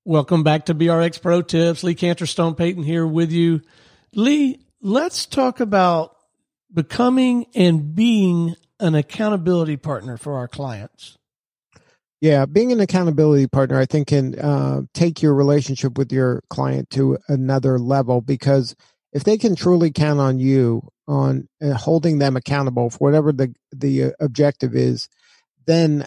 Welcome back to BRX Pro Tips. Lee Cantor, Stone Payton here with you. Lee, let's talk about becoming and being an accountability partner for our clients. Yeah, being an accountability partner, I think, can take your relationship with your client to another level, because if they can truly count on you on holding them accountable for whatever the objective is, then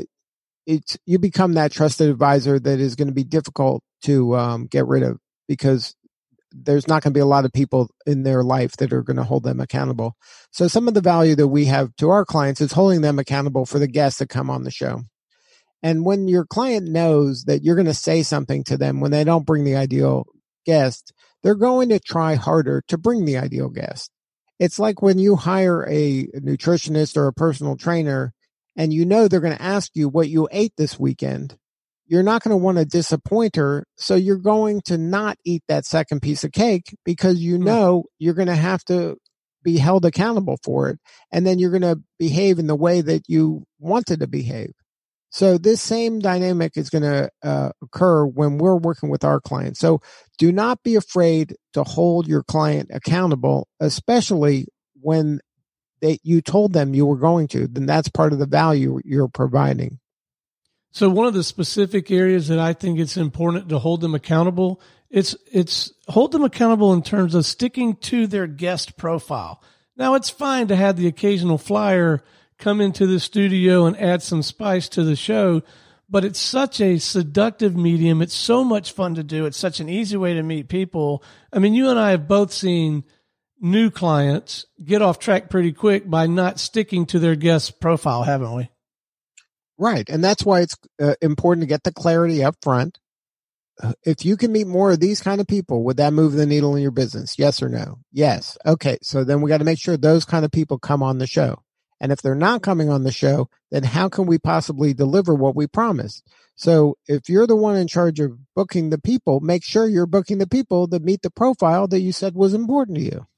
you become that trusted advisor that is going to be difficult to get rid of, because there's not going to be a lot of people in their life that are going to hold them accountable. So some of the value that we have to our clients is holding them accountable for the guests that come on the show. And when your client knows that you're going to say something to them when they don't bring the ideal guest, they're going to try harder to bring the ideal guest. It's like when you hire a nutritionist or a personal trainer and you know they're going to ask you what you ate this weekend. You're not going to want to disappoint her, so you're going to not eat that second piece of cake, because you know you're going to have to be held accountable for it, and then you're going to behave in the way that you wanted to behave. So this same dynamic is going to occur when we're working with our clients. So do not be afraid to hold your client accountable, especially when you told them you were going to. Then that's part of the value you're providing. So one of the specific areas that I think it's important to hold them accountable, it's hold them accountable in terms of sticking to their guest profile. Now, it's fine to have the occasional flyer come into the studio and add some spice to the show, but it's such a seductive medium. It's so much fun to do. It's such an easy way to meet people. I mean, you and I have both seen new clients get off track pretty quick by not sticking to their guest profile, haven't we? Right. And that's why it's important to get the clarity up front. If you can meet more of these kind of people, would that move the needle in your business? Yes or no? Yes. Okay. So then we got to make sure those kind of people come on the show. And if they're not coming on the show, then how can we possibly deliver what we promised? So if you're the one in charge of booking the people, make sure you're booking the people that meet the profile that you said was important to you.